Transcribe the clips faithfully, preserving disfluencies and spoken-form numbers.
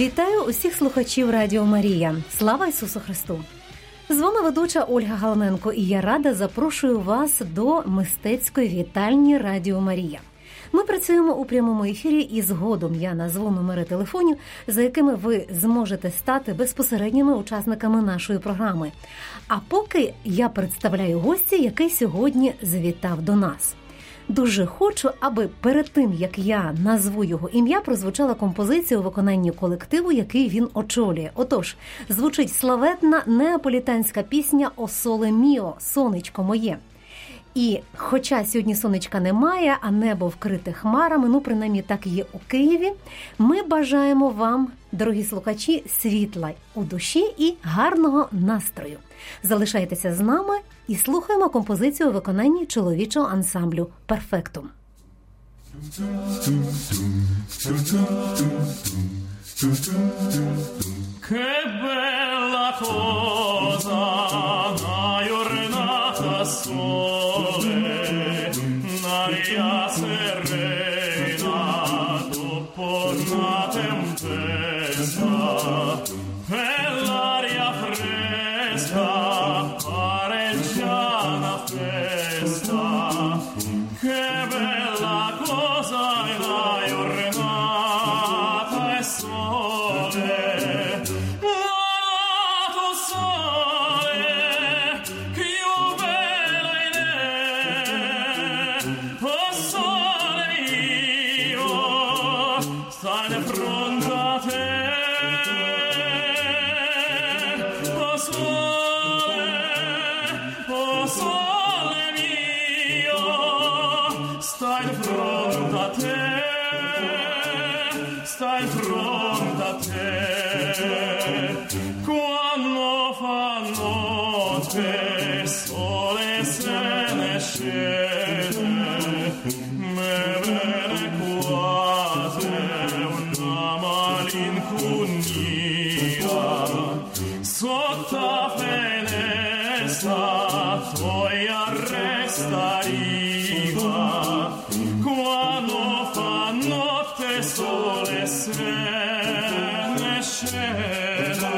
Вітаю усіх слухачів Радіо Марія. Слава Ісусу Христу! З вами ведуча Ольга Галаненко, і я рада запрошую вас до мистецької вітальні Радіо Марія. Ми працюємо у прямому ефірі, і згодом я назву номери телефонів, за якими ви зможете стати безпосередніми учасниками нашої програми. А поки я представляю гостя, який сьогодні завітав до нас. Дуже хочу, аби перед тим, як я назву його ім'я, прозвучала композиція у виконанні колективу, який він очолює. Отож, звучить славетна неаполітанська пісня «О соле міо», «Сонечко моє». І хоча сьогодні сонечка немає, а небо вкрите хмарами, ну, принаймні так є у Києві, ми бажаємо вам, дорогі слухачі, світла у душі і гарного настрою. Залишайтеся з нами і слухаємо композицію у виконанні чоловічого ансамблю «Перфектум». Che bella cosa una giornata sole, un'aria serena dopo una tempesta, e l'aria fresca pareggia una festa. Che bella cosa una giornata e sole. Stai pronta a te, quando fa notte, sole se ne scende, me viene quasi una malinconia, sotto la finestra poi arresta riva, quando fa notte sole se ne scende.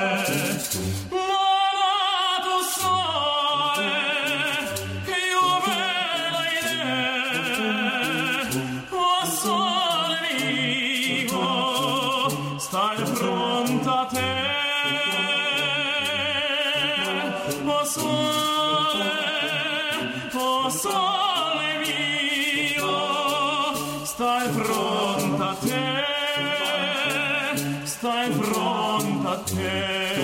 Malato sole, che io bella idea, oh sole mio, stai pronta a te, oh sole, oh sole mio, stai pronta a te, stai pronta a te.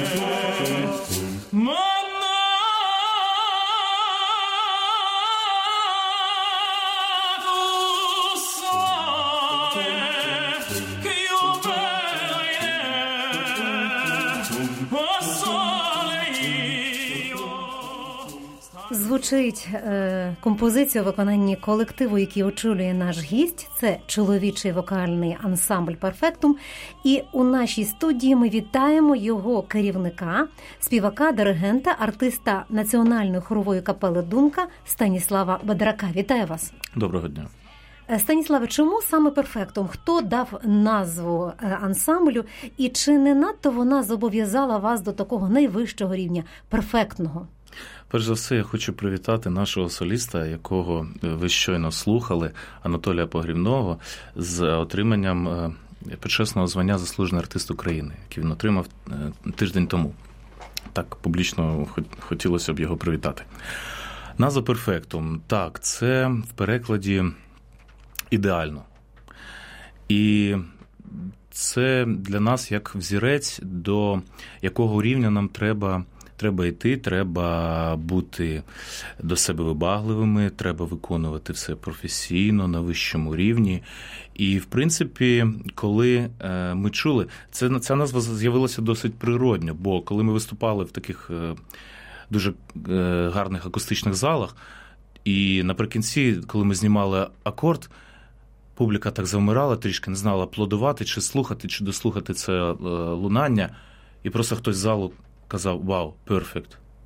Mannato sole, che io bella idea, oh sole io. Звучить е, композиція у виконанні колективу, який очолює наш гість. Це чоловічий вокальний ансамбль «Перфектум». І у нашій студії ми вітаємо його керівника, співака, диригента, артиста Національної хорової капели «Думка» Станіслава Бедрака. Вітаю вас. Доброго дня. Станіславе, чому саме «Перфектум»? Хто дав назву ансамблю? І чи не надто вона зобов'язала вас до такого найвищого рівня, перфектного? Перш за все, я хочу привітати нашого соліста, якого ви щойно слухали, Анатолія Погрібного, з отриманням почесного звання «Заслужений артист України», який він отримав тиждень тому. Так, публічно хотілося б його привітати. Назва «Перфектум», так, це в перекладі ідеально. І це для нас як взірець, до якого рівня нам треба Треба йти, треба бути до себе вибагливими, треба виконувати все професійно, на вищому рівні. І, в принципі, коли ми чули, це, ця назва з'явилася досить природньо, бо коли ми виступали в таких дуже гарних акустичних залах, і наприкінці, коли ми знімали акорд, публіка так завмирала трішки, не знала, аплодувати, чи слухати, чи дослухати це лунання, і просто хтось з залу казав «Вау, перфект».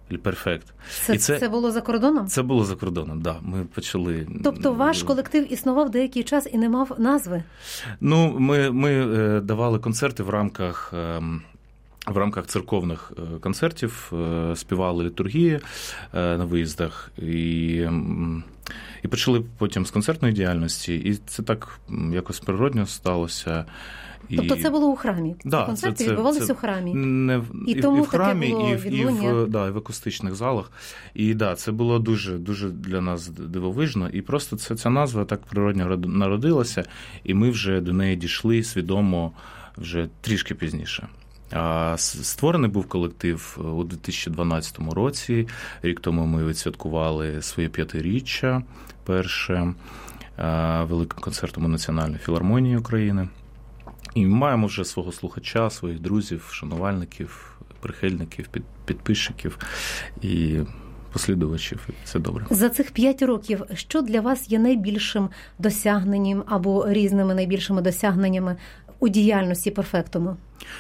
Перфект. Це, це, це було за кордоном? Це було за кордоном, так. Да. Ми почали... Тобто ваш колектив існував деякий час і не мав назви? Ну, ми, ми давали концерти в рамках... В рамках церковних концертів співали літургії на виїздах і, і почали потім з концертної діяльності, і це так якось природньо сталося. Тобто це було у храмі? Да, концерти це, це, відбувалися це у храмі? Не, і, і, тому і в храмі, таке було і, в, і, в, да, і в акустичних залах. І да, це було дуже, дуже для нас дивовижно. І просто це, ця назва так природньо народилася, і ми вже до неї дійшли свідомо вже трішки пізніше. Створений був колектив у дві тисячі дванадцятому році. Рік тому ми відсвяткували своє п'ятиріччя перше великим концертом у Національній філармонії України. І маємо вже свого слухача, своїх друзів, шанувальників, прихильників, підписчиків і послідувачів. Це добре. За цих п'ять років що для вас є найбільшим досягненням або різними найбільшими досягненнями у діяльності Перфектуму?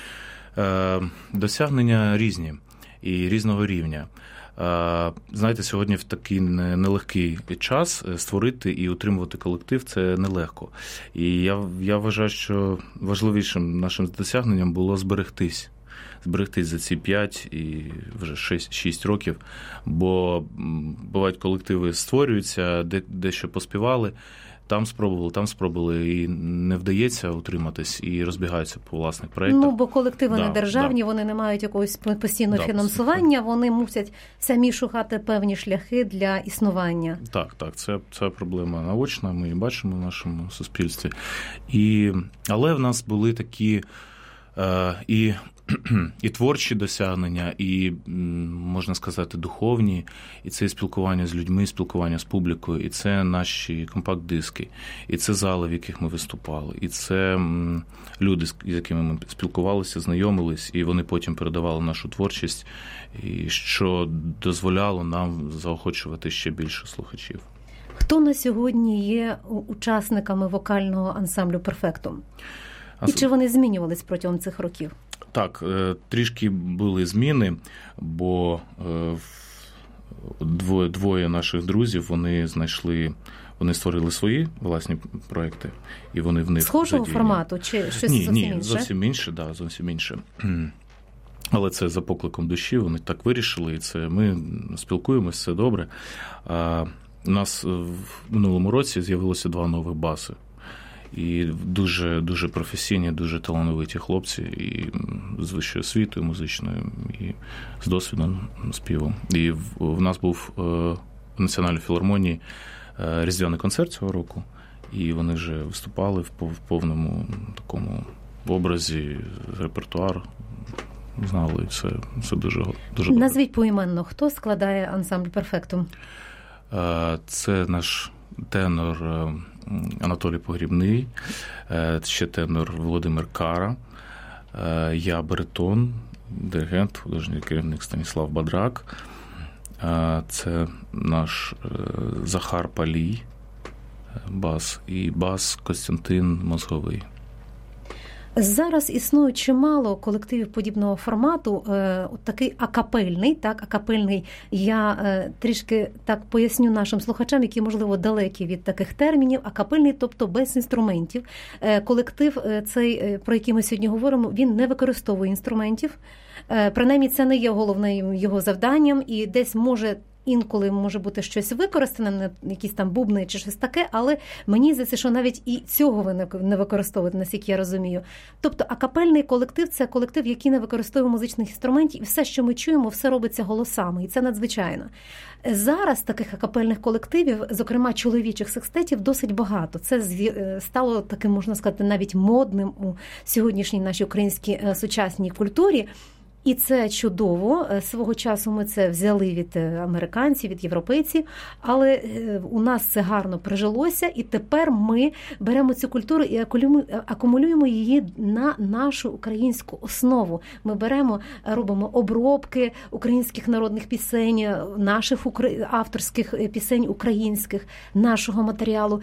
Досягнення різні і різного рівня. Знаєте, сьогодні в такий нелегкий час створити і утримувати колектив – це нелегко. І я, я вважаю, що важливішим нашим досягненням було зберегтись. Зберегтись за ці п'ять і вже шість років, бо бувають колективи створюються, де, дещо поспівали, там спробували, там спробували, і не вдається утриматись, і розбігаються по власних проєктах. Ну, бо колективи да, не державні, да. Вони не мають якогось постійного да, фінансування, вони мусять самі шукати певні шляхи для існування. Так, так, це, це проблема наочна, ми її бачимо в нашому суспільстві. І, але в нас були такі е, і і творчі досягнення, і, можна сказати, духовні, і це спілкування з людьми, спілкування з публікою, і це наші компакт-диски, і це зали, в яких ми виступали, і це люди, з якими ми спілкувалися, знайомились, і вони потім передавали нашу творчість, і що дозволяло нам заохочувати ще більше слухачів. Хто на сьогодні є учасниками вокального ансамблю «Перфектум»? І чи вони змінювались протягом цих років? Так, трішки були зміни, бо двоє, двоє наших друзів, вони знайшли, вони створили свої власні проекти, і вони в них схожого задіяні. Формату чи щось ні, зовсім ні, інше? Ні, зовсім інше, да, зовсім інше. Але це за покликом душі, вони так вирішили, і це ми спілкуємося, все добре. А у нас в минулому році з'явилося два нових баси. І дуже, дуже професійні, дуже талановиті хлопці, і з вищою освітою музичною, і з досвідом співу. І в, в нас був е, в Національній філармонії е, різдвяний концерт цього року, і вони вже виступали в, в повному такому образі, репертуар знали, і це, це дуже, дуже добре. Назвіть поіменно, хто складає ансамбль «Перфектум»? Е, це наш тенор Анатолій Погрібний, ще тенор Володимир Кара, я баритон, диригент, художній керівник Станіслав Бадрак, це наш Захар Палій, бас, і бас Костянтин Мозговий. Зараз існує чимало колективів подібного формату, е, такий акапельний, так, акапельний, я е, трішки так поясню нашим слухачам, які, можливо, далекі від таких термінів, акапельний, тобто без інструментів. Е, колектив е, цей, про який ми сьогодні говоримо, він не використовує інструментів, е, принаймні це не є головним його завданням, і десь може інколи може бути щось використане, якісь там бубни чи щось таке, але мені здається, що навіть і цього ви не використовуєте, наскільки я розумію. Тобто акапельний колектив – це колектив, який не використовує музичних інструментів, і все, що ми чуємо, все робиться голосами, і це надзвичайно. Зараз таких акапельних колективів, зокрема чоловічих секстетів, досить багато. Це стало таким, можна сказати, навіть модним у сьогоднішній нашій українській сучасній культурі. І це чудово. Свого часу ми це взяли від американців, від європейців, але у нас це гарно прижилося, і тепер ми беремо цю культуру і акумулюємо її на нашу українську основу. Ми беремо, робимо обробки українських народних пісень, наших авторських пісень українських, нашого матеріалу.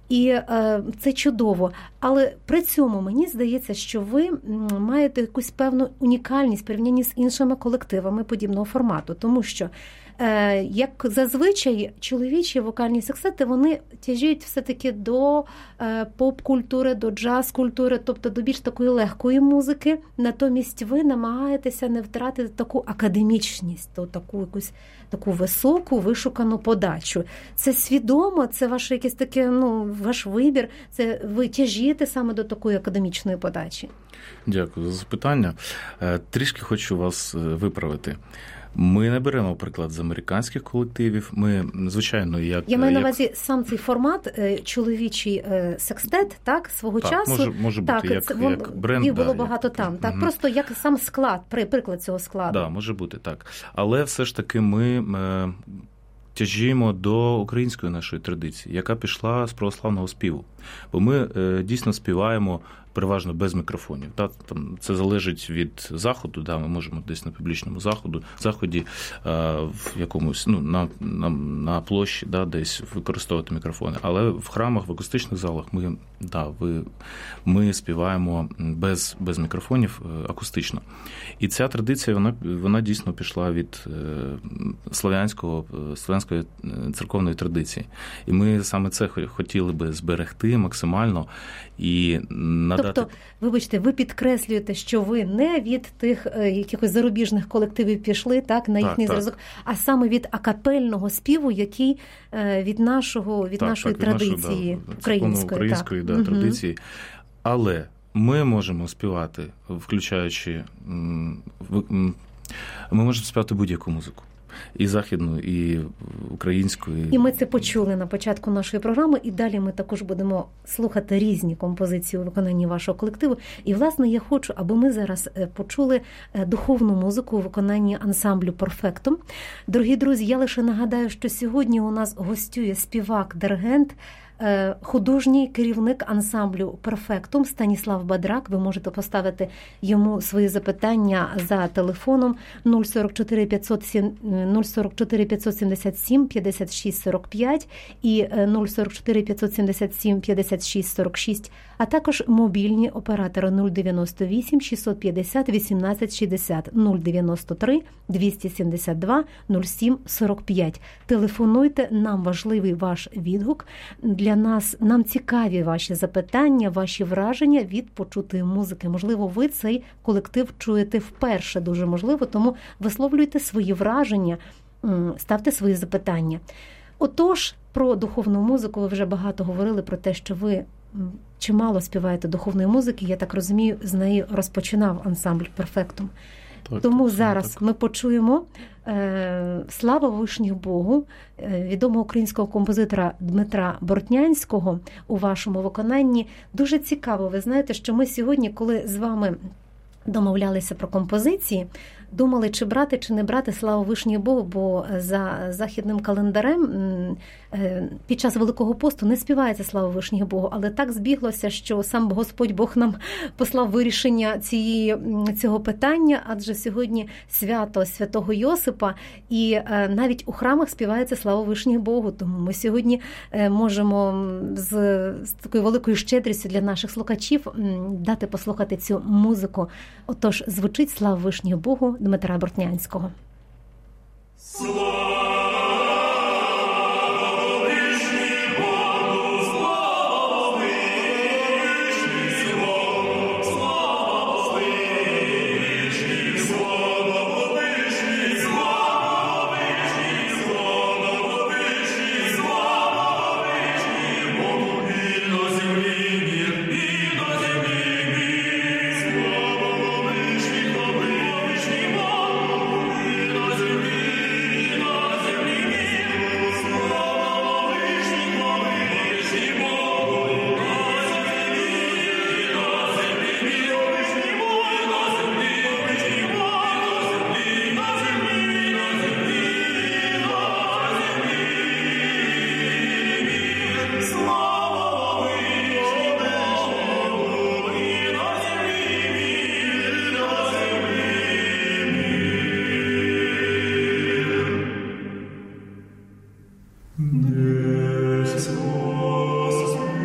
І е, це чудово. Але при цьому мені здається, що ви маєте якусь певну унікальність в порівнянні з іншими колективами подібного формату. Тому що, е, як зазвичай, чоловічі вокальні секстети, вони тяжіють все-таки до е, поп-культури, до джаз-культури, тобто до більш такої легкої музики. Натомість ви намагаєтеся не втратити таку академічність, то таку якусь таку високу, вишукану подачу. Це свідомо, це ваше якесь таке, ну, ваш вибір, це ви тяжієте саме до такої академічної подачі? Дякую за запитання. Трішки хочу вас виправити. Ми не беремо приклад з американських колективів. Ми, звичайно, як... Я маю як... на увазі сам цей формат, чоловічий секстет, так, свого так, часу. Може, може бути, так, як, це, як бренд. Їх було да, багато як... там. Так, угу. Просто як сам склад, приклад цього складу. Так, да, може бути, так. Але все ж таки ми... Е... тяжіємо до української нашої традиції, яка пішла з православного співу. Бо ми е, дійсно співаємо переважно без мікрофонів. Да? Там, це залежить від заходу, да? Ми можемо десь на публічному заходу, заході е, в якомусь, ну, на, на, на площі, да, десь використовувати мікрофони. Але в храмах, в акустичних залах ми, да, ви, ми співаємо без, без мікрофонів акустично. І ця традиція, вона, вона дійсно пішла від слов'янського, слов'янської церковної традиції. І ми саме це хотіли би зберегти максимально і надати... Тобто, вибачте, ви підкреслюєте, що ви не від тих е, якихось зарубіжних колективів пішли, так, на їхній так, зразок, а саме від акапельного співу, який е, від нашого, від так, нашої так, традиції, від нашої, да, української. української да, угу. традиції. Але ми можемо співати, включаючи, ми можемо співати будь-яку музику. І західну, і українську. І... і ми це почули на початку нашої програми, і далі ми також будемо слухати різні композиції у виконанні вашого колективу. І, власне, я хочу, аби ми зараз почули духовну музику у виконанні ансамблю «Перфектум». Дорогі друзі, я лише нагадаю, що сьогодні у нас гостює співак-диригент, художній керівник ансамблю «Перфектум» Станіслав Бадрак. Ви можете поставити йому свої запитання за телефоном нуль сорок чотири п'ятсот сімдесят сім п'ятдесят шість сорок п'ять і нуль сорок чотири п'ятсот сімдесят сім п'ятдесят шість сорок шість, а також мобільні оператори нуль дев'яносто вісім шістсот п'ятдесят вісімнадцять шістдесят, нуль дев'яносто три двісті сімдесят два нуль сім сорок п'ять. Телефонуйте, нам важливий ваш відгук. Для нас, нам цікаві ваші запитання, ваші враження від почутої музики. Можливо, ви цей колектив чуєте вперше, дуже можливо, тому висловлюйте свої враження, ставте свої запитання. Отож, про духовну музику ви вже багато говорили, про те, що ви чимало співаєте духовної музики. Я так розумію, з неї розпочинав ансамбль «Перфектум». Так, Тому так, зараз так. ми почуємо е, «Слава вишніх Богу» е, відомого українського композитора Дмитра Бортнянського у вашому виконанні. Дуже цікаво, ви знаєте, що ми сьогодні, коли з вами домовлялися про композиції, думали, чи брати, чи не брати «Слава вишніх Богу», бо за західним календарем під час Великого посту не співається «Слава вишніх Богу», але так збіглося, що сам Господь Бог нам послав вирішення цієї, цього питання, адже сьогодні свято святого Йосипа, і навіть у храмах співається «Слава вишніх Богу», тому ми сьогодні можемо з, з такою великою щедрістю для наших слухачів дати послухати цю музику. Отож, звучить «Слава вишніх Богу» Дмитра Бортнянського. Des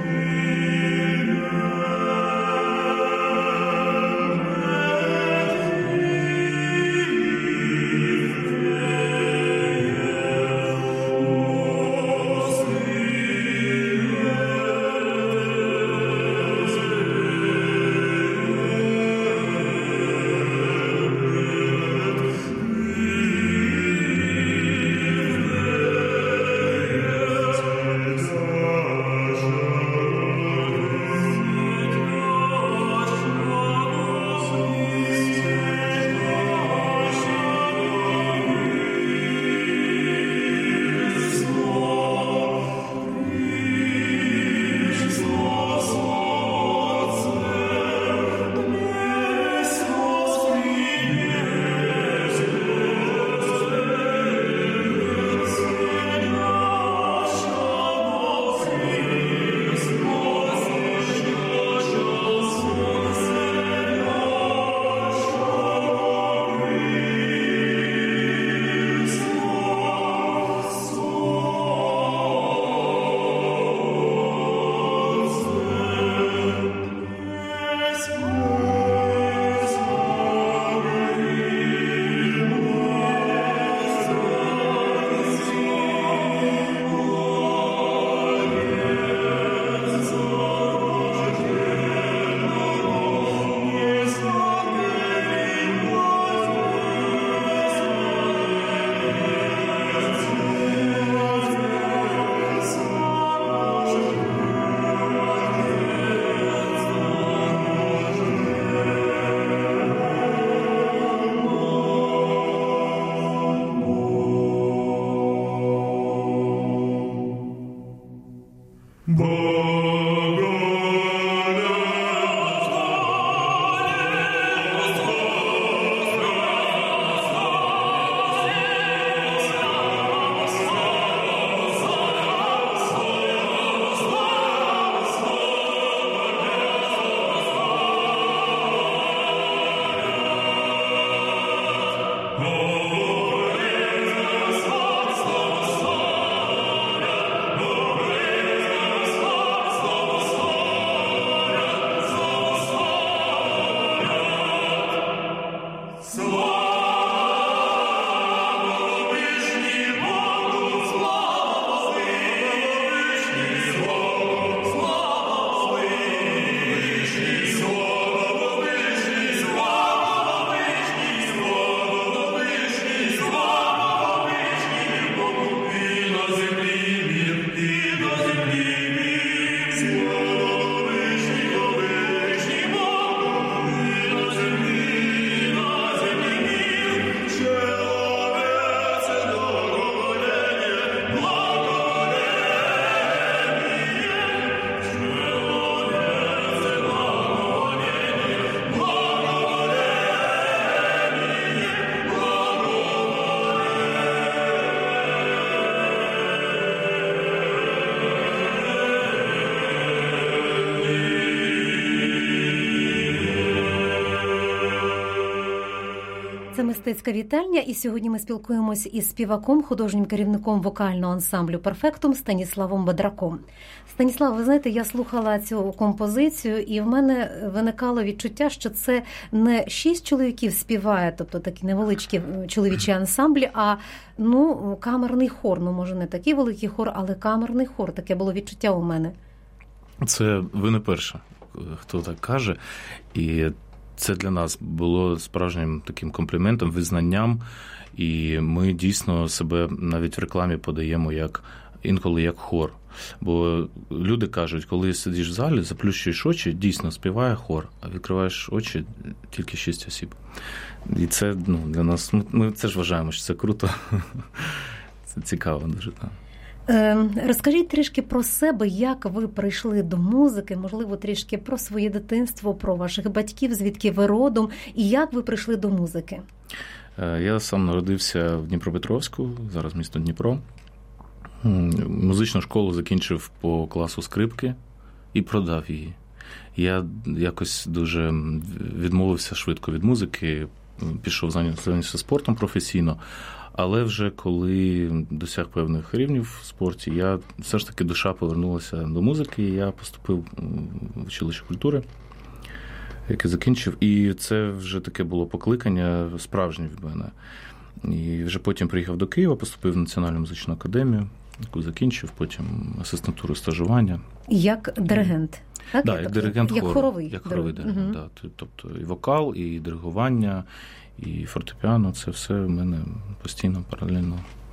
Мистецька вітальня, і сьогодні ми спілкуємось із співаком, художнім керівником вокального ансамблю «Перфектум» Станіславом Бадраком. Станіслав, ви знаєте, я слухала цю композицію, і в мене виникало відчуття, що це не шість чоловіків співає, тобто такі невеличкі чоловічі ансамблі, а ну, камерний хор. Ну, може, не такий великий хор, але камерний хор. Таке було відчуття у мене. Це ви не перша, хто так каже. І це для нас було справжнім таким компліментом, визнанням. І ми дійсно себе навіть в рекламі подаємо як інколи як хор. Бо люди кажуть, коли сидиш в залі, заплющуєш очі, дійсно співає хор, а відкриваєш очі тільки шість осіб. І це ну, для нас, ми це ж вважаємо, що це круто. Це цікаво дуже, так. Розкажіть трішки про себе, як ви прийшли до музики, можливо, трішки про своє дитинство, про ваших батьків, звідки ви родом, і як ви прийшли до музики? Я сам народився в Дніпропетровську, зараз місто Дніпро. Музичну школу закінчив по класу скрипки і продав її. Я якось дуже відмовився швидко від музики, пішов зайнятися спортом професійно, але вже коли досяг певних рівнів в спорті, я все ж таки душа повернулася до музики, і я поступив в училище культури, яке закінчив, і це вже таке було покликання справжнє від мене. І вже потім приїхав до Києва, поступив в Національну музичну академію, яку закінчив, потім асистентуру стажування. Як диригент? Так, да, як диригент як хору. хоровий. Як хоровий диригент, угу. Да. Тобто і вокал, і диригування, і фортепіано, це все в мене постійно, паралельно.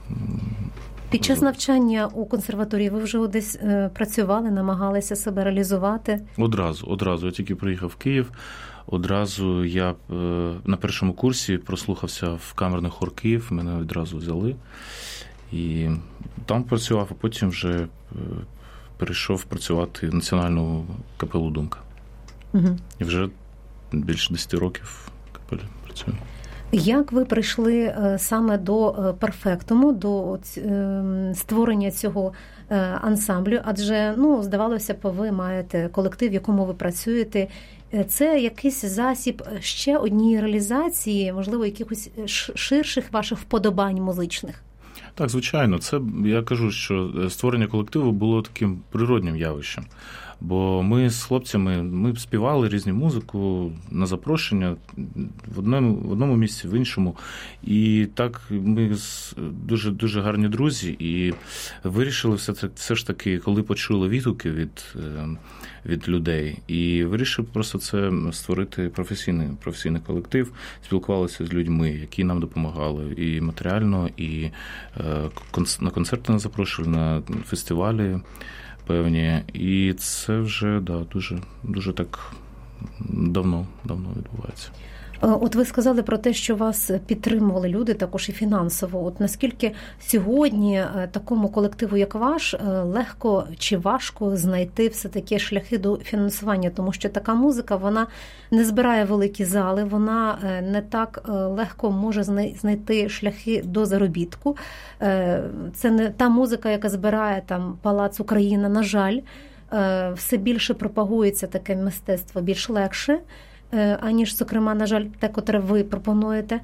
Під час навчання у консерваторії ви вже десь працювали, намагалися себе реалізувати? Одразу, одразу. Я тільки приїхав в Київ, одразу я на першому курсі прослухався в камерний хор Київ, мене відразу взяли. І там працював, а потім вже перейшов працювати в Національну капелу «Думка». Угу. І вже більше десяти років в капелі працюю. Як ви прийшли саме до «Перфектуму», до створення цього ансамблю? Адже, ну, здавалося б, ви маєте колектив, в якому ви працюєте. Це якийсь засіб ще однієї реалізації, можливо, якихось ширших ваших вподобань музичних? Так, звичайно. Це, я кажу, що створення колективу було таким природнім явищем. Бо ми з хлопцями, ми співали різну музику на запрошення в одному, в одному місці, в іншому. І так ми дуже, дуже гарні друзі і вирішили все, це, все ж таки, коли почули відгуки від, від людей, і вирішили просто це створити професійний, професійний колектив, спілкувалися з людьми, які нам допомагали і матеріально, і на концерти нас запрошували, на фестивалі певні, і це вже да, дуже, дуже так давно, давно відбувається. От ви сказали про те, що вас підтримували люди також і фінансово. От наскільки сьогодні такому колективу, як ваш, легко чи важко знайти все-таки шляхи до фінансування? Тому що така музика, вона не збирає великі зали, вона не так легко може знайти шляхи до заробітку. Це не та музика, яка збирає там Палац Україна, на жаль. Все більше пропагується таке мистецтво, більш легше, аніж, зокрема, на жаль, те, котре ви пропонуєте.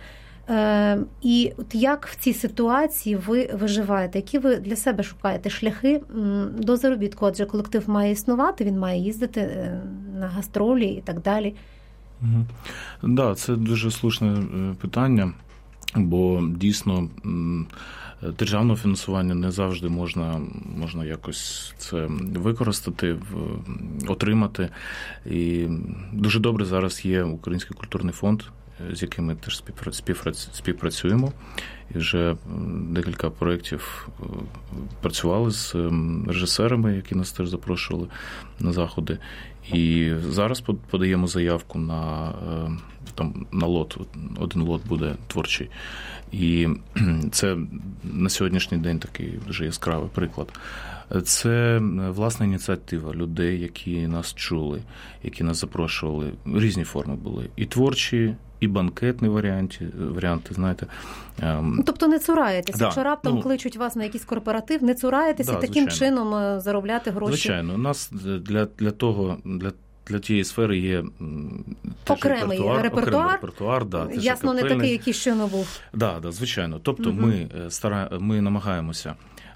І от як в цій ситуації ви виживаєте? Які ви для себе шукаєте шляхи до заробітку? Адже колектив має існувати, він має їздити на гастролі і так далі. Так, угу. Да, це дуже слушне питання, бо дійсно державного фінансування не завжди можна, можна якось це використати, отримати. І дуже добре зараз є Український культурний фонд, з яким ми теж співпрацюємо. І вже декілька проєктів працювали з режисерами, які нас теж запрошували на заходи. І зараз подаємо заявку на, там, на лот, один лот буде творчий. І це на сьогоднішній день такий дуже яскравий приклад. Це власна ініціатива людей, які нас чули, які нас запрошували. Різні форми були. І творчі, і банкетні варіанти, варіанти, знаєте. Тобто не цураєтеся, да, якщо раптом ну, кличуть вас на якийсь корпоратив, не цураєтеся да, таким звичайно. чином заробляти гроші? Звичайно. У нас для, для того, для для тієї сфери є теж окремий репертуар. репертуар, окремий репертуар да, ясно, не такий, який щойно був. Да, да, звичайно. Тобто угу. ми, стара... ми намагаємося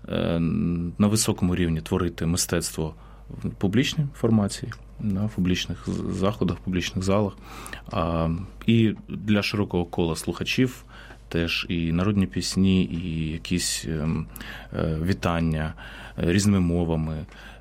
на високому рівні творити мистецтво в публічній формації, в публічних заходах, в публічних залах. І для широкого кола слухачів теж і народні пісні, і якісь вітання різними мовами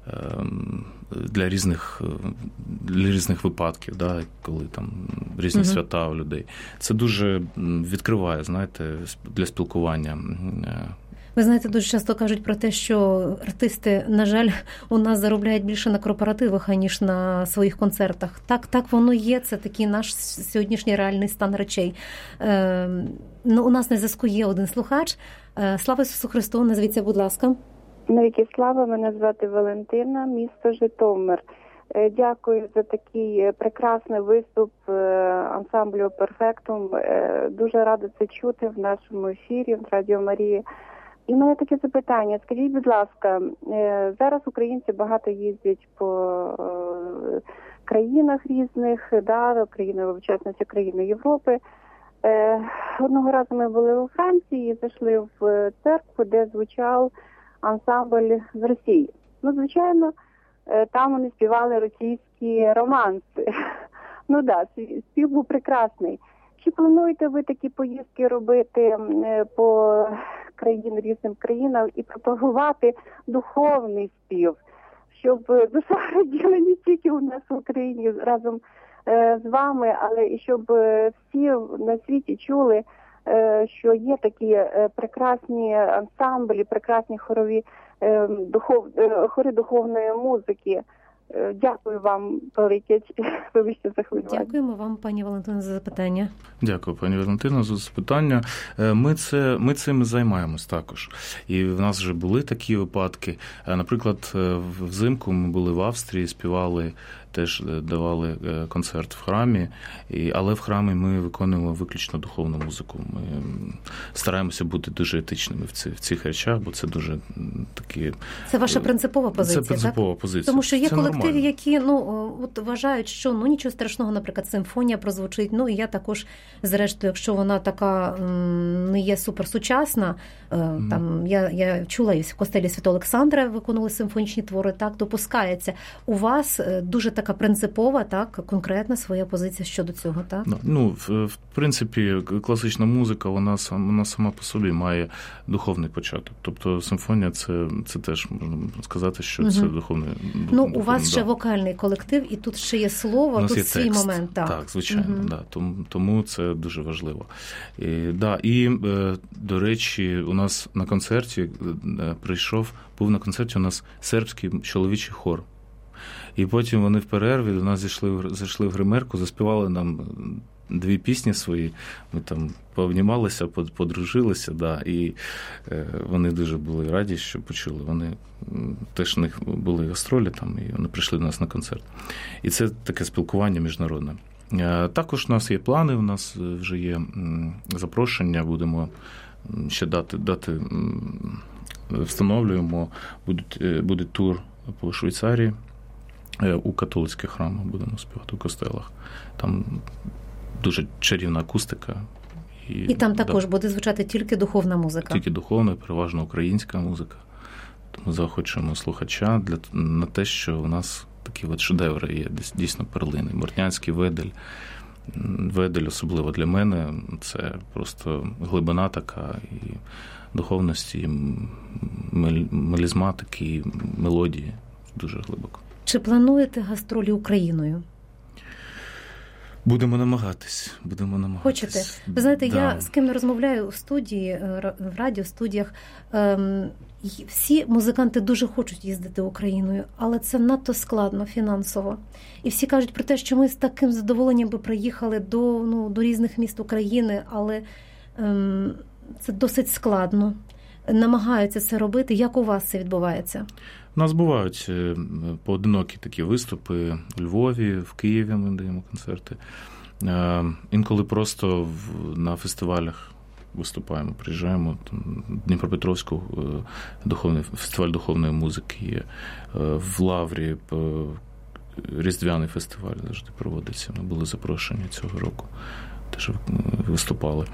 для різних, для різних випадків, да, коли там різні угу. свята у людей. Це дуже відкриває, знаєте, для спілкування. Ви знаєте, дуже часто кажуть про те, що артисти, на жаль, у нас заробляють більше на корпоративах, аніж на своїх концертах. Так, так воно є, це такий наш сьогоднішній реальний стан речей. Е, ну, у нас на зв'язку є один слухач. Е, слава Ісусу Христу, назвіться, будь ласка. Навіки слава, мене звати Валентина, місто Житомир. Е, дякую за такий прекрасний виступ е, ансамблю «Перфектум». Е, дуже рада це чути в нашому ефірі, в Радіо Марії. І в мене таке запитання. Скажіть, будь ласка, зараз українці багато їздять по країнах різних, да, країни, учасниці країни Європи. Одного разу ми були у Франції і зайшли в церкву, де звучав ансамбль з Росії. Ну, звичайно, там вони співали російські романси. Ну так, да, спів був прекрасний. Чи плануєте ви такі поїздки робити по країн, різним країнам і пропагувати духовний спів, щоб душа раділа не тільки у нас в Україні разом е, з вами, але і щоб всі на світі чули, е, що є такі е, прекрасні ансамблі, прекрасні хорові е, духов, е, хори духовної музики. Дякую вам, велике, вибачте за хвилювання. Дякуємо вам, пані Валентина, за запитання. Дякую, пані Валентина, за запитання. Ми, це, ми цим займаємось також. І в нас вже були такі випадки. Наприклад, взимку ми були в Австрії, співали, теж давали концерт в храмі, але в храмі ми виконуємо виключно духовну музику. Ми стараємося бути дуже етичними в цих, в цих речах, бо це дуже такі... Це ваша принципова позиція, Це принципова так? позиція. Тому що є це колективи, нормально. які ну, от вважають, що ну нічого страшного, наприклад, симфонія прозвучить. Ну і я також, зрештою, якщо вона така не є суперсучасна, mm. там я, я чула, і в костелі Святого Олександра виконували симфонічні твори, так, допускається. У вас дуже така принципова, так, конкретна своя позиція щодо цього, так? Ну, в, в принципі, класична музика, вона, вона сама по собі має духовний початок. Тобто симфонія, це, це теж, можна сказати, що угу. це духовний. Ну, духовний, у вас да. ще вокальний колектив, і тут ще є слово, тут є свій текст. момент. Так, так звичайно, угу. да. тому, тому це дуже важливо. І, да, і, до речі, у нас на концерті прийшов, був на концерті у нас сербський чоловічий хор. І потім вони в перерві до нас зайшли, зайшли в гримерку, заспівали нам дві пісні свої, ми там пообнімалися, подружилися, да, і вони дуже були раді, що почули. Вони теж у них були гастролі там, і вони прийшли до нас на концерт. І це таке спілкування міжнародне. Також у нас є плани, у нас вже є запрошення, будемо ще дати, дати встановлюємо, буде, буде тур по Швейцарії, у католицьких храмах будемо співати, у костелах. Там дуже чарівна акустика. І, і там також да, буде звучати тільки духовна музика. Тільки духовна, переважно українська музика. Тому заохочуємо слухача для, на те, що у нас такі от шедеври є, дійсно перлини. Бортнянський, Ведель. Ведель, особливо для мене, це просто глибина така і духовності, і мелізматики, і мелодії дуже глибоко. Чи плануєте гастролі Україною? Будемо намагатись. Будемо намагатись. Хочете? Ви знаєте, да. я з ким не розмовляю в студії, в радіостудіях, ем, всі музиканти дуже хочуть їздити Україною, але це надто складно фінансово. І всі кажуть про те, що ми з таким задоволенням би приїхали до, ну, до різних міст України, але ем, це досить складно. Намагаються це робити. Як у вас це відбувається? У нас бувають поодинокі такі виступи у Львові, в Києві ми даємо концерти. Інколи просто на фестивалях виступаємо, приїжджаємо. Дніпропетровську духовний фестиваль духовної музики є, в Лаврі Різдвяний фестиваль завжди проводиться. Ми були запрошені цього року. Теж виступали.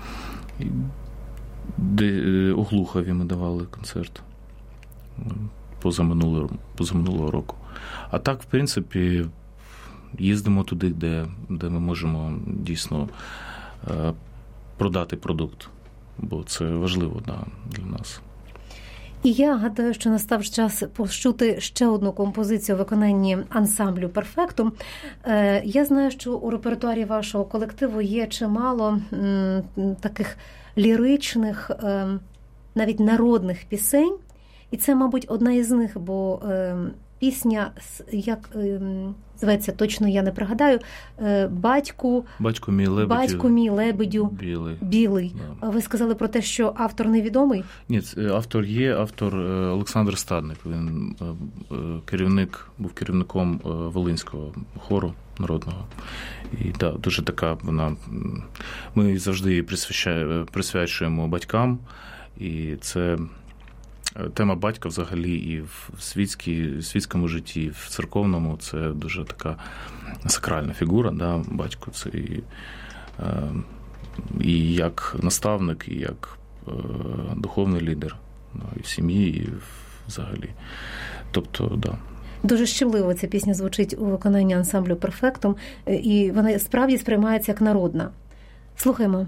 Де, у Глухові ми давали концерт позаминулого, позаминулого року. А так, в принципі, їздимо туди, де, де ми можемо дійсно продати продукт, бо це важливо, да, для нас. І я гадаю, що настав час почути ще одну композицію у виконанні ансамблю «Перфектум». Я знаю, що у репертуарі вашого колективу є чимало таких ліричних, навіть народних пісень. І це, мабуть, одна із них, бо пісня, як зветься, точно я не пригадаю, «Батьку, Батько мій лебедю, батьку мій лебедю білий». білий. Да. Ви сказали про те, що автор невідомий? Ні, автор є, автор Олександр Стадник. Він керівник, був керівником Волинського хору народного. І да, дуже така вона. Ми завжди її присвячуємо батькам, і це тема батька взагалі і в світській, світському житті, і в церковному це дуже така сакральна фігура, да, батько. Це і, і як наставник, і як духовний лідер, і в сім'ї, і взагалі. Тобто, да. Дуже щемливо ця пісня звучить у виконанні ансамблю «Перфектум», і вона справді сприймається як народна. Слухаємо.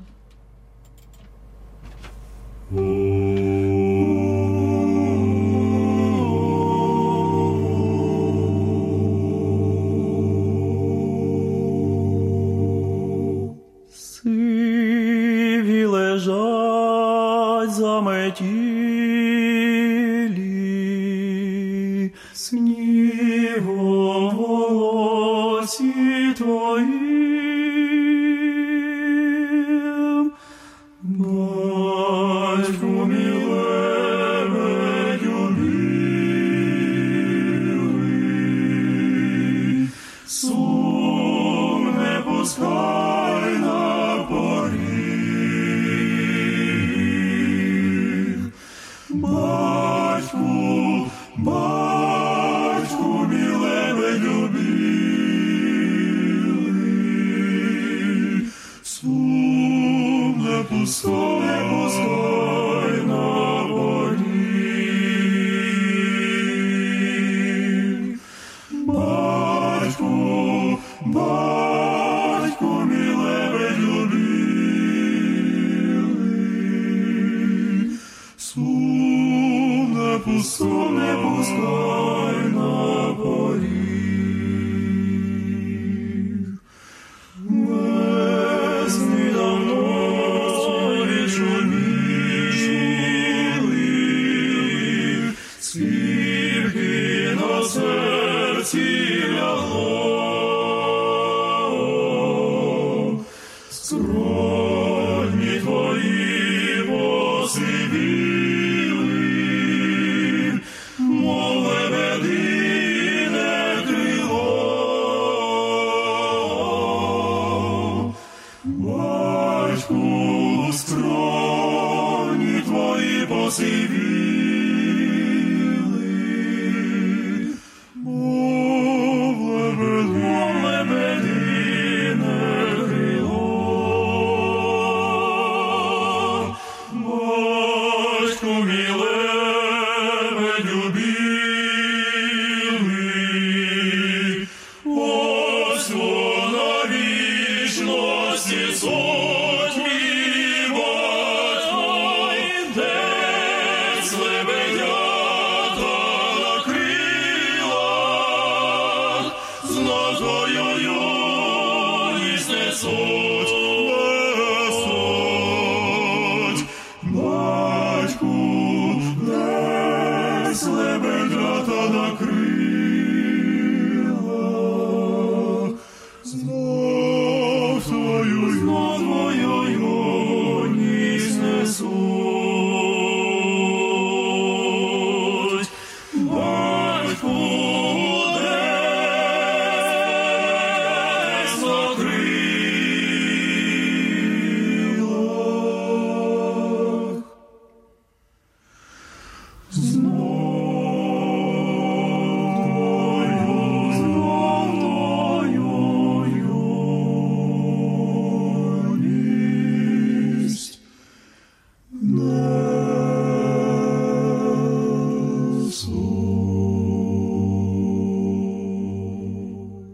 Сиві лежать заметілі, снігом волосі твоїм. Батьку мій лебедю білий, сум не пускай на поріг. Батьку, батьку мій лебедю білий, сум не пускай, не пускай на поріг. Батьку, батьку мій лебедю білий, сум не пускай, не пускай на поріг. Весни давно відшуміли, скільки на серці лягло, скроні твої посивіли, мов лебедине крило. Батьку, скроні твої посивіли, мов лебедине крило. Батьку мій лебедю білий, ось вона вічності сотні батько, десь лебедята на крилах, з назвою ніс несуть, несуть. Батьку, десь лебедята на крилах, знов твою, знов твою ніс несуть. Батьку, десь на крилах,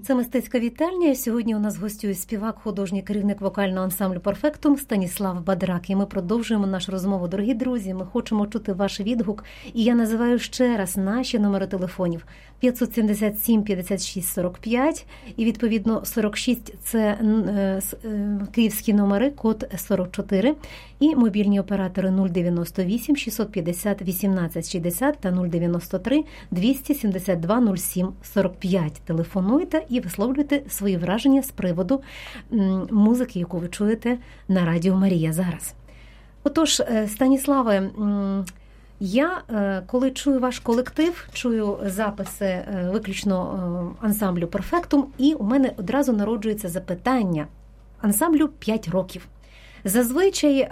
Це мистецька вітальня. Сьогодні у нас гостює співак, художній керівник вокального ансамблю «Перфектум» Станіслав Бадрак. І ми продовжуємо нашу розмову. Дорогі друзі, ми хочемо чути ваш відгук. І я називаю ще раз наші номери телефонів. п'ятсот сімдесят сім п'ятдесят шість сорок п'ять і, відповідно, сорок шість – це е, е, київські номери, код сорок чотири. І мобільні оператори нуль дев'яносто вісім шістсот п'ятдесят вісімнадцять шістдесят та нуль дев'яносто три двісті сімдесят два нуль сім сорок п'ять. Телефонуйте і висловлюйте свої враження з приводу м, музики, яку ви чуєте на Радіо Марія зараз. Отож, Станіславе, м, я, коли чую ваш колектив, чую записи виключно ансамблю «Перфектум», і у мене одразу народжується запитання. Ансамблю п'ять років. Зазвичай,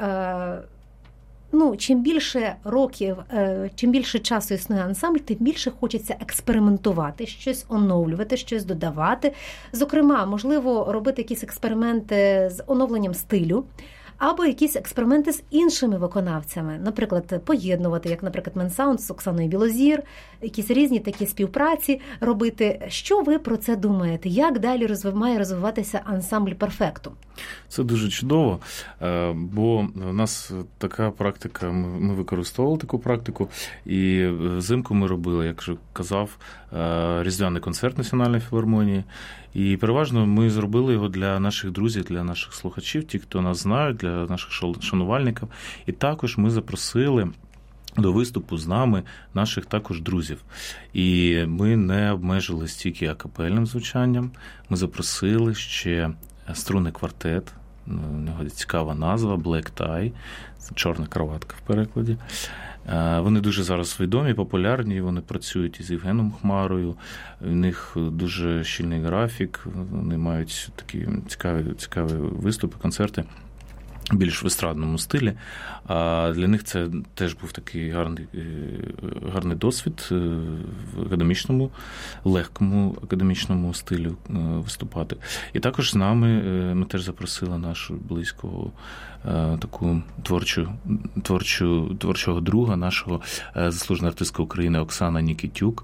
ну, чим більше років, чим більше часу існує ансамбль, тим більше хочеться експериментувати, щось оновлювати, щось додавати. Зокрема, можливо, робити якісь експерименти з оновленням стилю, або якісь експерименти з іншими виконавцями. Наприклад, поєднувати, як, наприклад, Менсаунд з Оксаною Білозір, якісь різні такі співпраці робити. Що ви про це думаєте? Як далі розвив, має розвиватися ансамбль «Перфектум»? Це дуже чудово, бо в нас така практика, ми використовували таку практику, і взимку ми робили, як вже казав, різдвяний концерт Національної філармонії, і переважно ми зробили його для наших друзів, для наших слухачів, ті, хто нас знають, для наших шанувальників, і також ми запросили до виступу з нами наших також друзів. І ми не обмежились тільки акапельним звучанням, ми запросили ще струнний квартет, у нього цікава назва, Black Tie, це чорна краватка в перекладі. Вони дуже зараз відомі, популярні, вони працюють із Євгеном Хмарою, у них дуже щільний графік, вони мають такі цікаві, цікаві виступи, концерти більш в естрадному стилі. А для них це теж був такий гарний, гарний досвід в академічному, легкому академічному стилі виступати. І також з нами ми теж запросили нашого близького таку творчу, творчу, творчого друга, нашого заслуженого артистка України Оксана Нікітюк.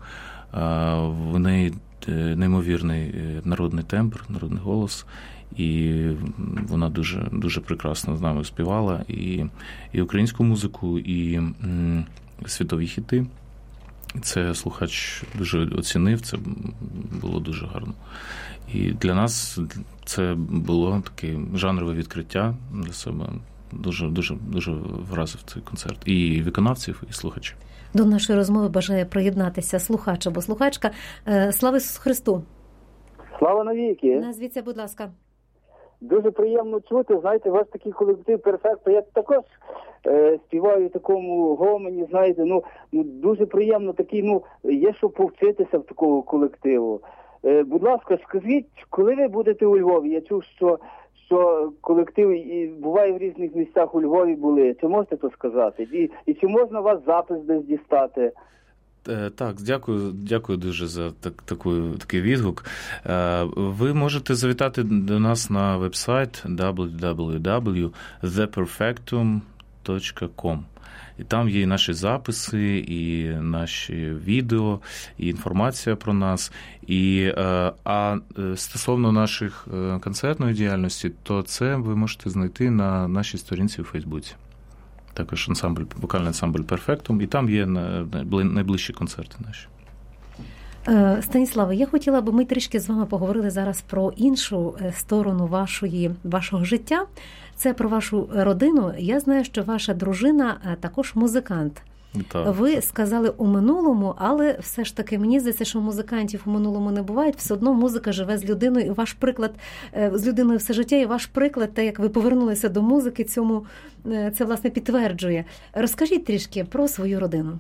В неї неймовірний народний тембр, народний голос, і вона дуже, дуже прекрасно з нами співала і, і українську музику, і м, світові хіти. Це слухач дуже оцінив, це було дуже гарно. І для нас це було таке жанрове відкриття для себе. Дуже, дуже, дуже вразив цей концерт. І виконавців, і слухачів. До нашої розмови бажає приєднатися слухач або слухачка. Слава Ісусу Христу! Слава навіки! Назвіться, будь ласка. Дуже приємно чути, знаєте, у вас такий колектив «Перфекто». Я також е, співаю в такому гомоні, знаєте, ну, ну дуже приємно такий, ну, є що повчитися в такого колективу. Е, будь ласка, скажіть, коли ви будете у Львові? Я чув, що, що колектив і буває в різних місцях у Львові були. Чи можете то сказати? І, і чи можна у вас запис десь дістати? Так, дякую, дякую дуже за так, таку, такий відгук. Ви можете завітати до нас на веб-сайт дабл ю дабл ю дабл ю крапка зе перфектум крапка ком. І там є і наші записи, і наші відео, і інформація про нас. І, а стосовно наших концертної діяльності, то це ви можете знайти на нашій сторінці у Фейсбуці. Також ансамбль, вокальний ансамбль «Перфектум», і там є найближчі концерти наші. Станіславе, я хотіла б, ми трішки з вами поговорили зараз про іншу сторону вашої, вашого життя. Це про вашу родину. Я знаю, що ваша дружина також музикант. Так. Ви сказали у минулому, але все ж таки мені здається, що музикантів у минулому не бувають. Все одно музика живе з людиною, і ваш приклад з людиною все життя, і ваш приклад, те, як ви повернулися до музики, цьому це, власне, підтверджує. Розкажіть трішки про свою родину.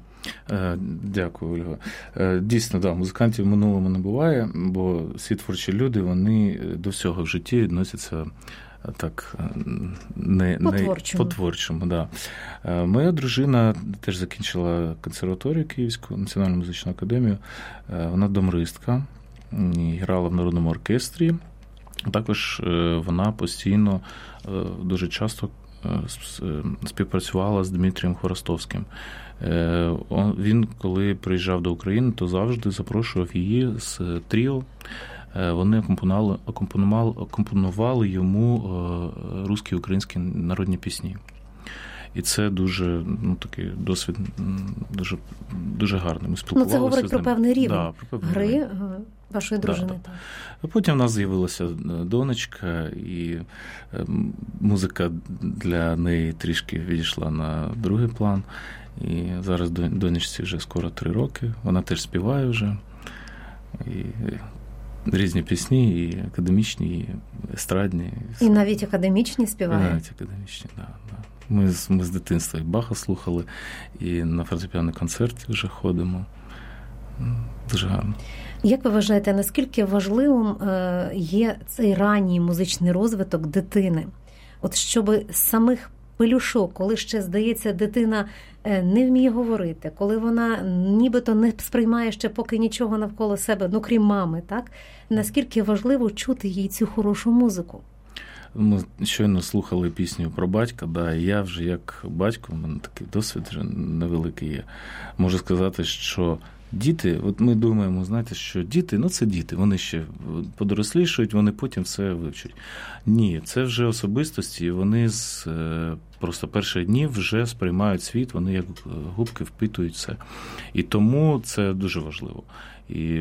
Дякую, Ольга. Дійсно, да, музикантів в минулому не буває, бо всі творчі люди, вони до всього в житті відносяться так, не, по-творчому. Не, по-творчому, да. Моя дружина теж закінчила консерваторію Київську, Національну музичну академію. Вона домристка, грала в народному оркестрі. Також вона постійно, дуже часто співпрацювала з Дмитрієм Хворостовським. Він, коли приїжджав до України, то завжди запрошував її з тріо вони акомпонували, акомпонували, акомпонували йому русські і українські народні пісні. І це дуже, ну, такий досвід дуже, дуже гарний. Ми спілкувалися. Ну, це говорить про певний рівень да, про певний гри рівень. вашої дружини. Да, так. А потім в нас з'явилася донечка, і музика для неї трішки відійшла на другий план. І зараз донечці вже скоро три роки. Вона теж співає вже. І різні пісні, і академічні, і естрадні. І навіть академічні співає? І навіть академічні, так. Да, да. Ми, ми з дитинства і Баха слухали, і на фортепіанні концерти вже ходимо. Дуже гарно. Як ви вважаєте, наскільки важливим є цей ранній музичний розвиток дитини? От щоб з самих пелюшок, коли ще, здається, дитина не вміє говорити, коли вона нібито не сприймає ще поки нічого навколо себе, ну крім мами, так? Наскільки важливо чути їй цю хорошу музику? Ми щойно слухали пісню про батька, да, і я вже як батько, в мене такий досвід вже невеликий є. Можу сказати, що діти, от ми думаємо, знаєте, що діти, ну це діти, вони ще подорослішують, вони потім все вивчать. Ні, це вже особистості, вони з просто перших днів вже сприймають світ, вони як губки впитують все. І тому це дуже важливо. І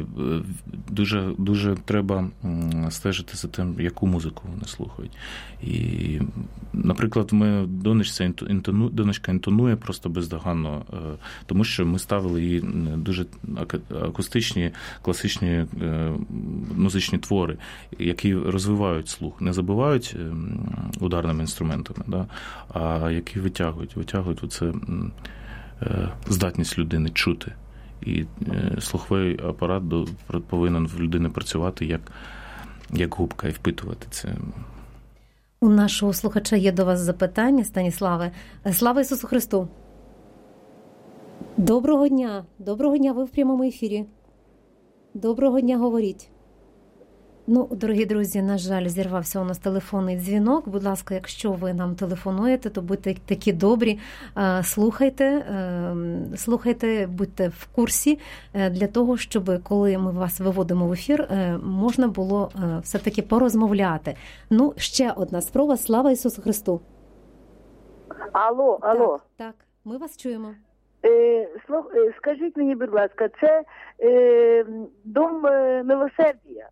дуже, дуже треба стежити за тим, яку музику вони слухають. І, наприклад, ми донечця інтону, донечка інтонує просто бездоганно, тому що ми ставили їй дуже акустичні, класичні музичні твори, які розвивають слух, не забивають ударними інструментами, да, а які витягують, витягують оце здатність людини чути. І слуховий апарат повинен в людини працювати як, як губка і впитувати це. У нашого слухача є до вас запитання, Станіславе. Слава Ісусу Христу! Доброго дня! Доброго дня, ви в прямому ефірі. Доброго дня, говоріть. Ну, дорогі друзі, на жаль, зірвався у нас телефонний дзвінок. Будь ласка, якщо ви нам телефонуєте, то будьте такі добрі, слухайте, слухайте, будьте в курсі для того, щоб коли ми вас виводимо в ефір, можна було все-таки порозмовляти. Ну, ще одна спроба. Слава Ісусу Христу! Алло, алло. Так, так, ми вас чуємо. Е, слух, скажіть мені, будь ласка, це е, Дом Милосердя?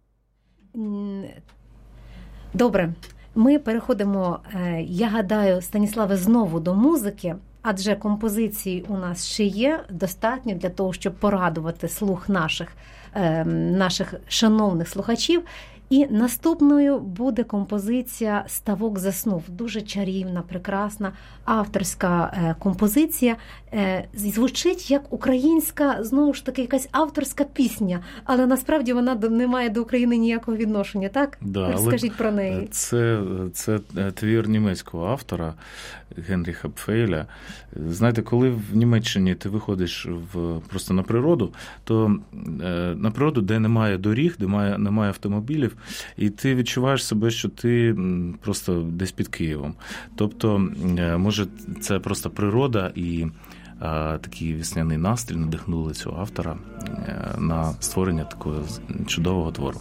Добре, ми переходимо, я гадаю, Станіславе, знову до музики, адже композицій у нас ще є достатньо для того, щоб порадувати слух наших, наших шановних слухачів. І наступною буде композиція «Ставок заснув». Дуже чарівна, прекрасна авторська композиція. Звучить як українська, знову ж таки, якась авторська пісня, але насправді вона не має до України ніякого відношення, так? Да, скажіть про неї. Це, це твір німецького автора Генріха Пфейля. Знаєте, коли в Німеччині ти виходиш в, просто на природу, то на природу, де немає доріг, де немає, немає автомобілів, і ти відчуваєш себе, що ти просто десь під Києвом. Тобто, може, це просто природа і а, такий весняний настрій надихнули цього автора на створення такого чудового твору.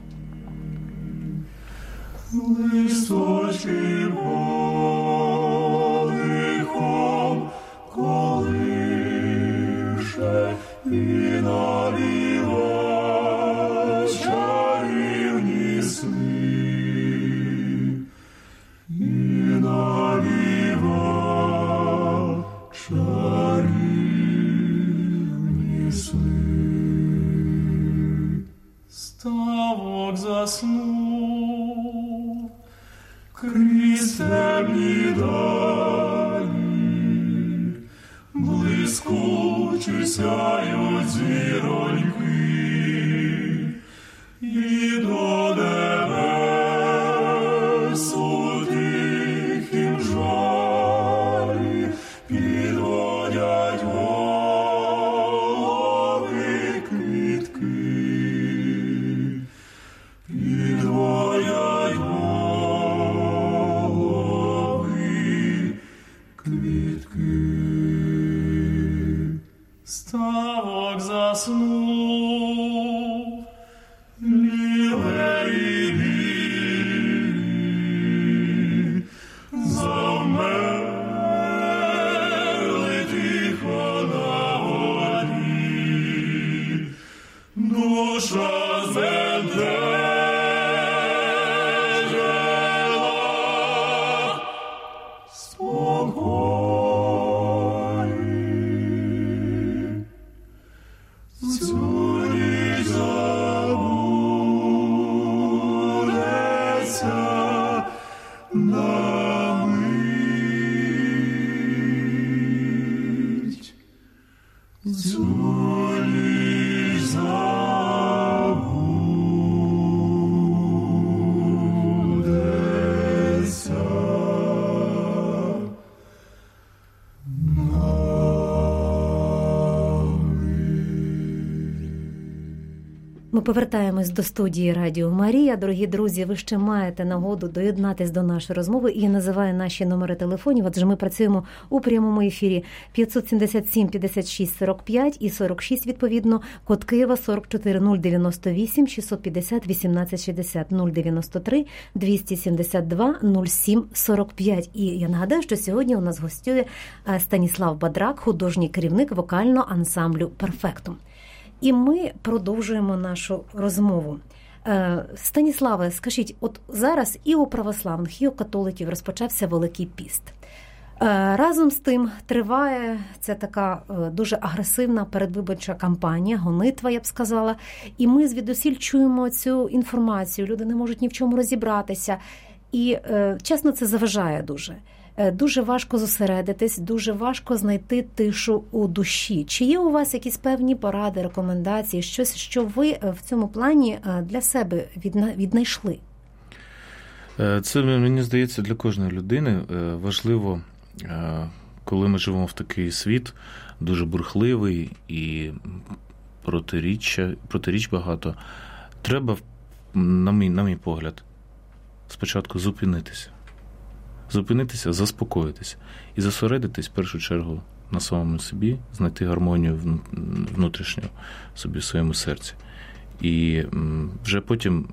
Листочки подихом колише і навіва чарівні сни, і навіва чарівні сни. Ставок заснув крізь темні далі, блискучі сяють зіроньки, і до небес у тихім жалі підводять голови квітки, підводять голови квітки. Ставок заснув душа збентежена, спокій, цю ніч забудеться на мить, цю ніч забудеться на Ми повертаємось до студії Радіо Марія. Дорогі друзі, ви ще маєте нагоду доєднатись до нашої розмови. І я називаю наші номери телефонів, адже ми працюємо у прямому ефірі п'ятсот сімдесят сім п'ятдесят шість сорок п'ять і сорок шість, відповідно, код Києва сорок чотири нуль дев'яносто вісім, шістсот п'ятдесят вісімнадцять шістдесят, нуль дев'яносто три двісті сімдесят два нуль сім сорок п'ять. І я нагадаю, що сьогодні у нас гостює Станіслав Бадрак, художній керівник вокального ансамблю «Перфектум». І ми продовжуємо нашу розмову. Станіславе, скажіть, от зараз і у православних, і у католиків розпочався Великий піст. Разом з тим триває ця така дуже агресивна передвиборча кампанія, гонитва, я б сказала. І ми звідусіль чуємо цю інформацію, люди не можуть ні в чому розібратися. І, чесно, це заважає дуже. Дуже важко зосередитись, дуже важко знайти тишу у душі. Чи є у вас якісь певні поради, рекомендації, щось, що ви в цьому плані для себе віднайшли? Це, мені здається, для кожної людини важливо, коли ми живемо в такий світ, дуже бурхливий і протиріччя, протиріч багато. Треба, на мій, на мій погляд, спочатку зупинитися. Зупинитися, заспокоїтися і зосередитись в першу чергу на самому собі, знайти гармонію внутрішню собі в своєму серці. І вже потім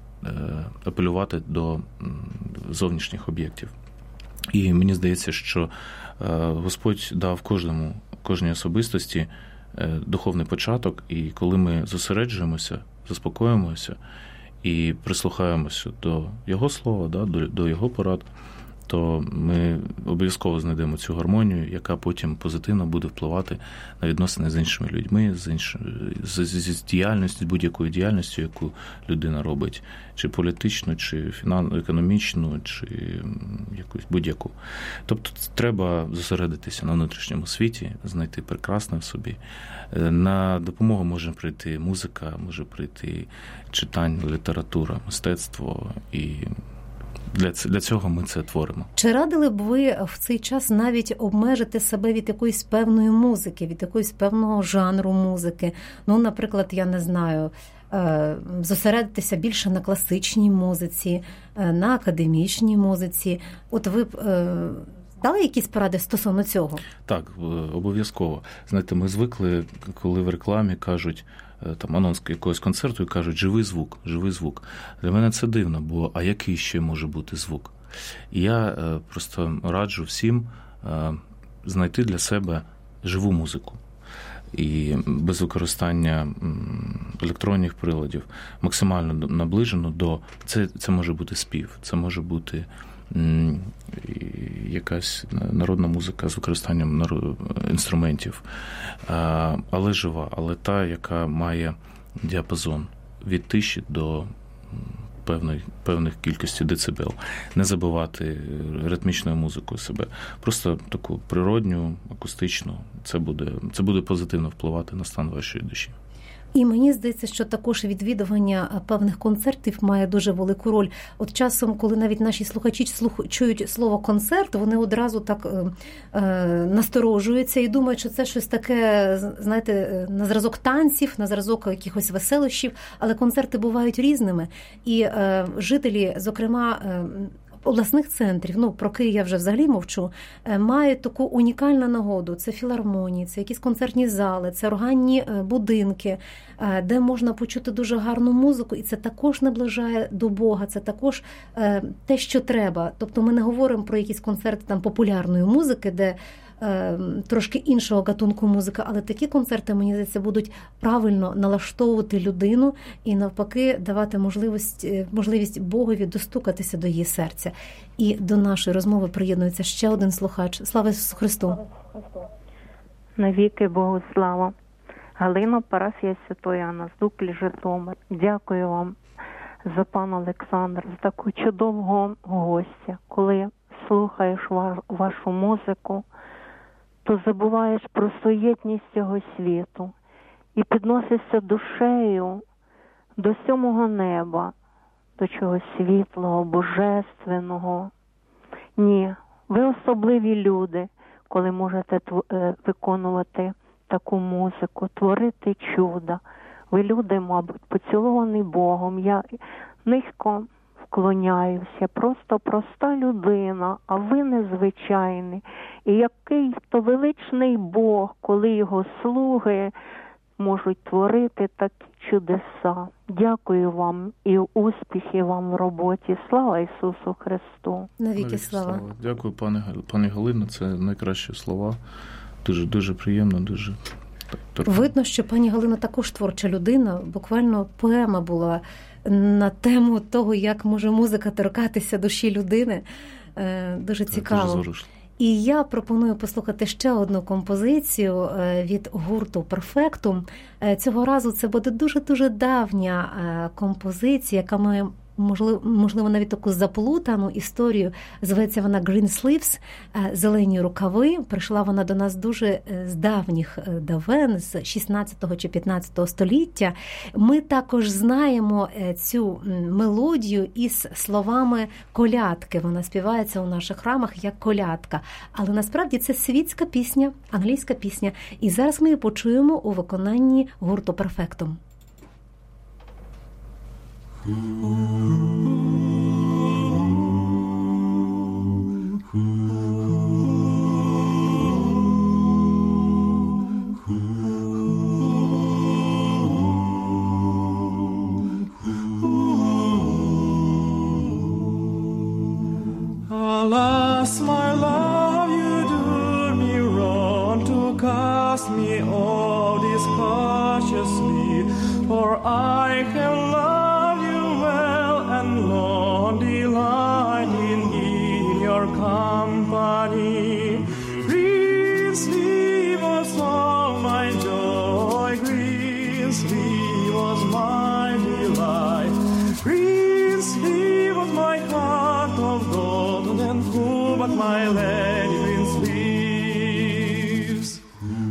апелювати до зовнішніх об'єктів. І мені здається, що Господь дав кожному, кожній особистості духовний початок, і коли ми зосереджуємося, заспокоїмося і прислухаємося до Його слова, до, до Його порад, то ми обов'язково знайдемо цю гармонію, яка потім позитивно буде впливати на відносини з іншими людьми, з іншими, з, з діяльністю, з будь-якою діяльністю, яку людина робить, чи політичну, чи фінансову, економічну, чи якусь будь-яку. Тобто треба зосередитися на внутрішньому світі, знайти прекрасне в собі. На допомогу може прийти музика, може прийти читання, література, мистецтво і Для, для цього ми це творимо. Чи радили б ви в цей час навіть обмежити себе від якоїсь певної музики, від якоїсь певного жанру музики? Ну, наприклад, я не знаю, зосередитися більше на класичній музиці, на академічній музиці. От ви б дали якісь поради стосовно цього? Так, обов'язково. Знаєте, ми звикли, коли в рекламі кажуть, там анонс якогось концерту і кажуть «живий звук, живий звук». Для мене це дивно, бо а який ще може бути звук? І я просто раджу всім знайти для себе живу музику. І без використання електронних приладів, максимально наближено до... Це, це може бути спів, це може бути якась народна музика з використанням інструментів, але жива, але та, яка має діапазон від тиші до певної, певних кількості децибел. Не забивати ритмічною музикою себе. Просто таку природню, акустичну. Це буде, це буде позитивно впливати на стан вашої душі. І мені здається, що також відвідування певних концертів має дуже велику роль. От часом, коли навіть наші слухачі слух... чують слово «концерт», вони одразу так е, е, насторожуються і думають, що це щось таке, знаєте, на зразок танців, на зразок якихось веселощів, але концерти бувають різними. І е, жителі, зокрема, е, обласних центрів, ну, про Київ я вже взагалі мовчу, мають таку унікальну нагоду. Це філармонії, це якісь концертні зали, це органні будинки, де можна почути дуже гарну музику, і це також наближає до Бога, це також те, що треба. Тобто ми не говоримо про якісь концерти там популярної музики, де е, трошки іншого гатунку музики, але такі концерти, мені здається, будуть правильно налаштовувати людину і навпаки давати можливість, можливість Богові достукатися до її серця. І до нашої розмови приєднується ще один слухач. Слава Ісусу Христу! Навіки Богу слава! Галина, парафія Святої Анни Здуклі, Житомир. Дякую вам за пана Олександр, за таку чудового гостя. Коли слухаєш вашу музику, то забуваєш про суєтність цього світу і підносишся душею до сьомого неба, до чогось світлого, божественного. Ні, ви особливі люди, коли можете виконувати таку музику, творити чуда. Ви люди, мабуть, поціловані Богом. Я низько вклоняюся, просто проста людина, а ви незвичайний. І який то величний Бог, коли його слуги можуть творити такі чудеса. Дякую вам і успіхів вам в роботі. Слава Ісусу Христу! Навіки слава! Дякую, пане, пані Галино, це найкращі слова. Дуже, дуже приємно, дуже... Так, видно, що пані Галина також творча людина. Буквально поема була на тему того, як може музика торкатися душі людини. Дуже цікаво. Дуже І я пропоную послухати ще одну композицію від гурту «Перфектум». Цього разу це буде дуже-дуже давня композиція, яка має Можливо, можливо, навіть таку заплутану історію. Зветься вона «Green Sleeves», «Зелені рукави». Прийшла вона до нас дуже з давніх давен, з шістнадцятого чи п'ятнадцятого століття. Ми також знаємо цю мелодію із словами колядки. Вона співається у наших храмах як колядка. Але насправді це світська пісня, англійська пісня. І зараз ми її почуємо у виконанні гурту «Перфектум». Alas, my love, you do me wrong to cast me off discautiously, for I have loved you well and long delighting in your company. Green sleeve was all my joy, green sleeve was my delight, green sleeve was my heart of gold, and who but my lady green sleeves?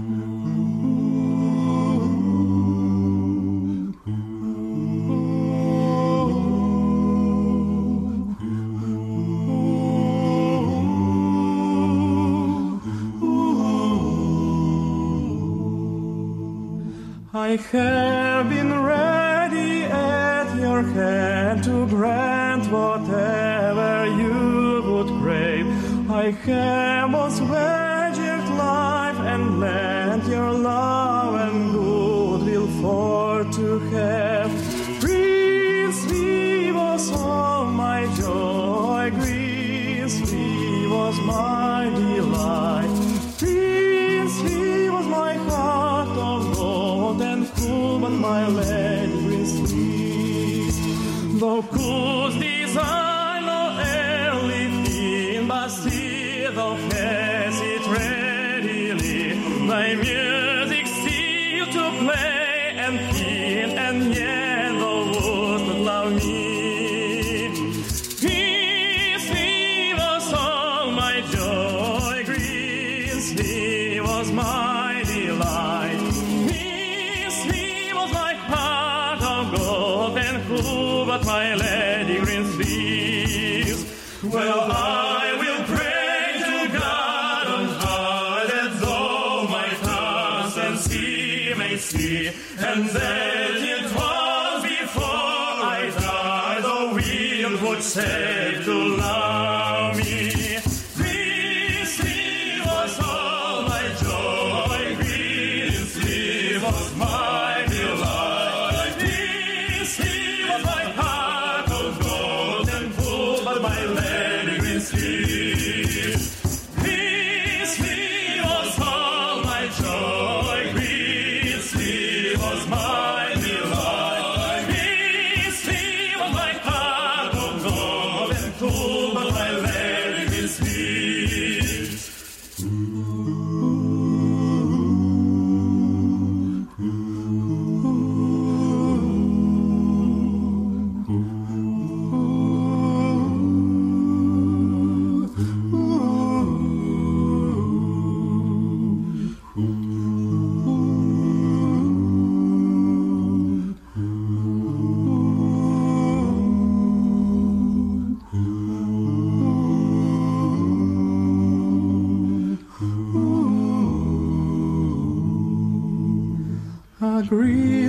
I have been ready at your hand to grant whatever you would crave. I have most valued life and lent your love and goodwill for to have. Green sleeve was all my joy, green sleeve was my delight, green sleeve was my heart of gold, and cool but my lady green sleeve. Thou couldst desire no earthly thing, but still thou hast it readily. Thy music still to play and feel, and yet thou wouldst not love me. Green sleeve was all my joy, green sleeve was my delight, green sleeve was my heart of gold, and who but my lady green sleeves? Well, I will pray to God on high, that though my thoughts and see may see, and that it was before I died, the will would say to love me. Green sleeve was all my joy, green sleeve was my delight, green sleeve was my heart of gold, and full but my lady green sleeve. Green sleeve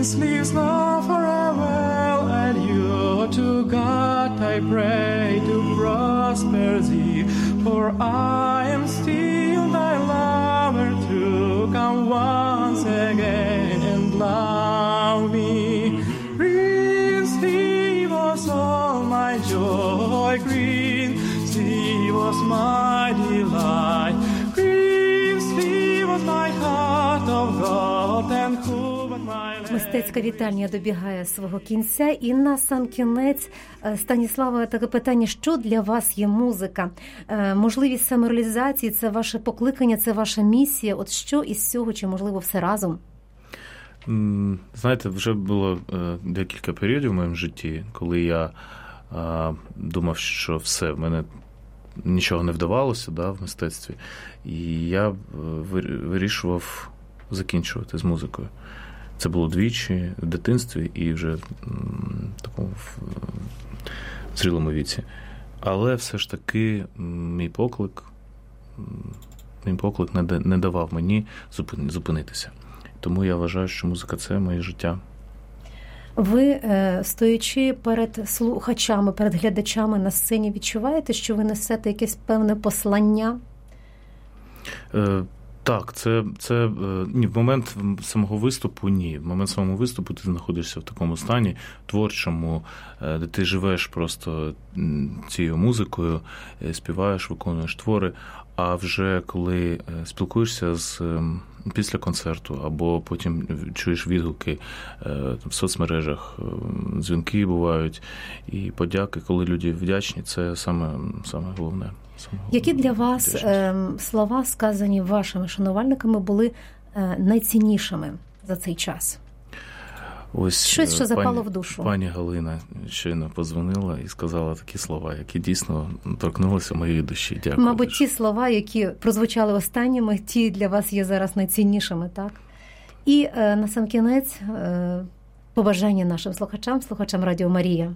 peace leaves no farewell, and you to God I pray to prosper thee, for I am still thy lover, to come once again and love me. Green sea was all my joy, green sea was my delight, green sea was my heart of gold, and who but my land. Мистецька вітальня добігає свого кінця, і на сам кінець, Станіслава, таке питання: що для вас є музика? Можливість самореалізації – це ваше покликання, це ваша місія? От що із цього, чи можливо все разом? Знаєте, вже було декілька періодів в моєму житті, коли я думав, що все, в мене нічого не вдавалося, да, в мистецтві, і я вирішував закінчувати з музикою. Це було двічі в дитинстві і вже в такому в зрілому віці. Але все ж таки мій поклик, мій поклик не давав мені зупинитися. Тому я вважаю, що музика – це моє життя. Ви, стоячи перед слухачами, перед глядачами на сцені, відчуваєте, що ви несете якесь певне послання? Е, так, це, це ні, в момент самого виступу – ні. В момент самого виступу ти знаходишся в такому стані творчому, де ти живеш просто цією музикою, співаєш, виконуєш твори. А вже коли спілкуєшся з після концерту, або потім чуєш відгуки в соцмережах, дзвінки бувають, і подяки, коли люди вдячні, це саме, саме головне. Саме Які для вас вдячність. Слова, сказані вашими шанувальниками, були найціннішими за цей час? Ось щось, що запало пані, в душу. Пані Галина щойно подзвонила і сказала такі слова, які дійсно торкнулися моєї душі. Дякую. Мабуть, ті слова, які прозвучали останніми, ті для вас є зараз найціннішими, так? І е, на сам кінець е, побажання нашим слухачам, слухачам Радіо Марія.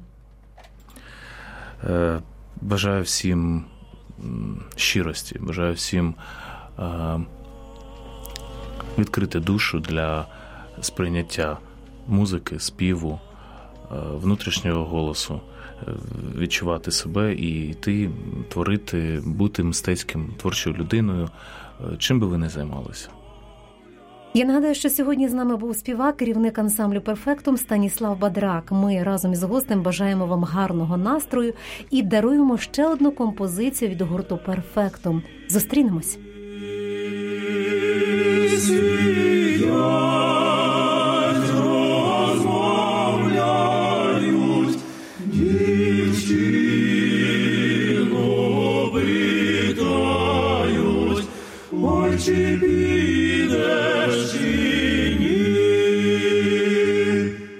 Е, бажаю всім щирості, бажаю всім е, відкрити душу для сприйняття музики, співу, внутрішнього голосу, відчувати себе і йти, творити, бути мистецьким, творчою людиною, чим би ви не займалися. Я нагадаю, що сьогодні з нами був співак, керівник ансамблю «Перфектум» Станіслав Бадрак. Ми разом із гостем бажаємо вам гарного настрою і даруємо ще одну композицію від гурту «Перфектум». Зустрінемось!